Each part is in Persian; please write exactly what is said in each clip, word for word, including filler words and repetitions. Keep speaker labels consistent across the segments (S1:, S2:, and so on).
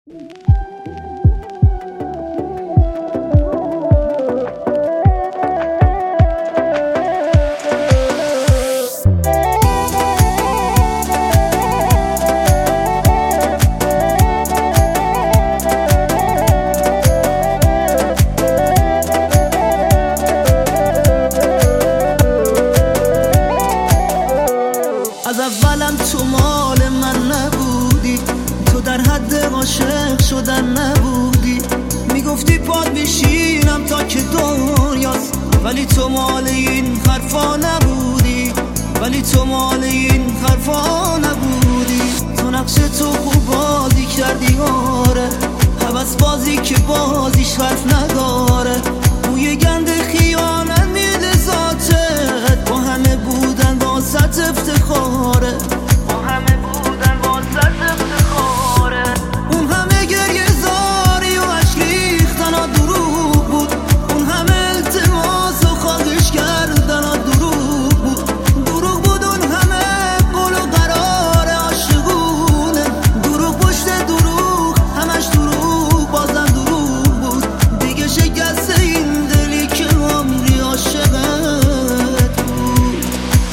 S1: از اولم تو مال من نبودی، تو در حد عاشق شدن نبودی. میگفتی پاد بشینم تا که دنیاست، ولی تو مال این حرفا نبودی، ولی تو مال این حرفا نبودی. تو نقش تو خوب بازی کردی آره، هوس بازی که بازیش حرف نداره. بوی گند خیانت میده ذاتت، با همه بودن واسط افتخاره، با همه بودن واسط افتخاره. اون همه گریه زاری و عشق ریختن ها دروغ بود، اون همه التماس و خواهش کردن ها دروغ بود، دروغ بود. اون همه قول و قرار عاشقونه، دروغ پشت دروغ، همش دروغ بازم دروغ بود. دیگه شکسته این دلی که عمری عاشقت بود.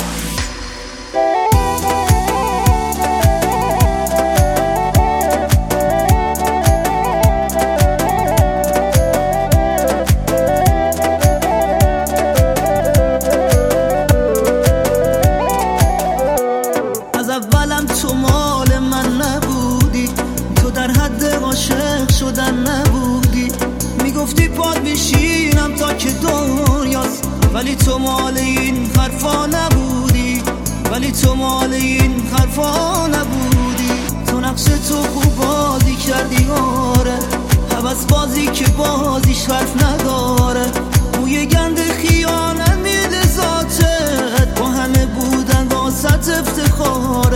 S1: از اولم تو مال من نبودی، تو در حد عاشق شدن نبودی. میگفتی پاد بشینم تا که دنیاست، ولی تو مال این حرفا نبودی، ولی تو مال این حرفا نبودی. تو نقش تو خوب بازی کردی آره، هوس بازی که بازیش حرف نداره. بوی گند خیانت میده ذاتت، با همه بودن واسط افتخار.